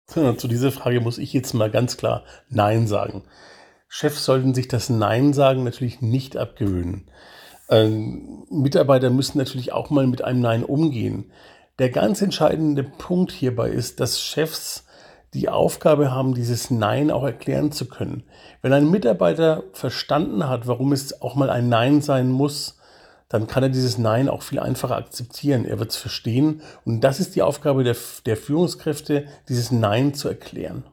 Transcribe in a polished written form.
Zu dieser Frage muss ich jetzt mal ganz klar Nein sagen. Chefs sollten sich das Nein sagen natürlich nicht abgewöhnen. Mitarbeiter müssen natürlich auch mal mit einem Nein umgehen. Der ganz entscheidende Punkt hierbei ist, dass Chefs die Aufgabe haben, dieses Nein auch erklären zu können. Wenn ein Mitarbeiter verstanden hat, warum es auch mal ein Nein sein muss, dann kann er dieses Nein auch viel einfacher akzeptieren. Er wird es verstehen und das ist die Aufgabe der Führungskräfte, dieses Nein zu erklären.